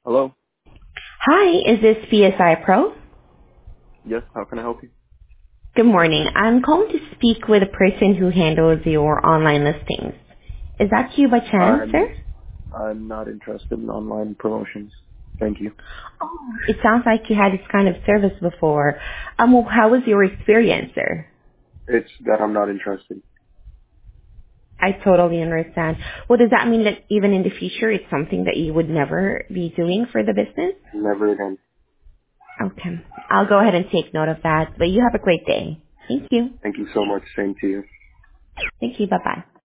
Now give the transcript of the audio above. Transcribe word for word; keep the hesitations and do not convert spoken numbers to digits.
Hello? Hi, is this P S I Pro? Yes, how can I help you? Good morning. I'm calling to speak with a person who handles your online listings. Is that you by chance, I'm sir? I'm not interested in online promotions. Thank you. Oh, it sounds like you had this kind of service before. Um, well, how was your experience, sir? It's that I'm not interested. I totally understand. Well, does that mean that even in the future, it's something that you would never be doing for the business? Never again. Okay. I'll go ahead and take note of that. But you have a great day. Thank you. Thank you so much. Same to you. Thank you. Bye-bye.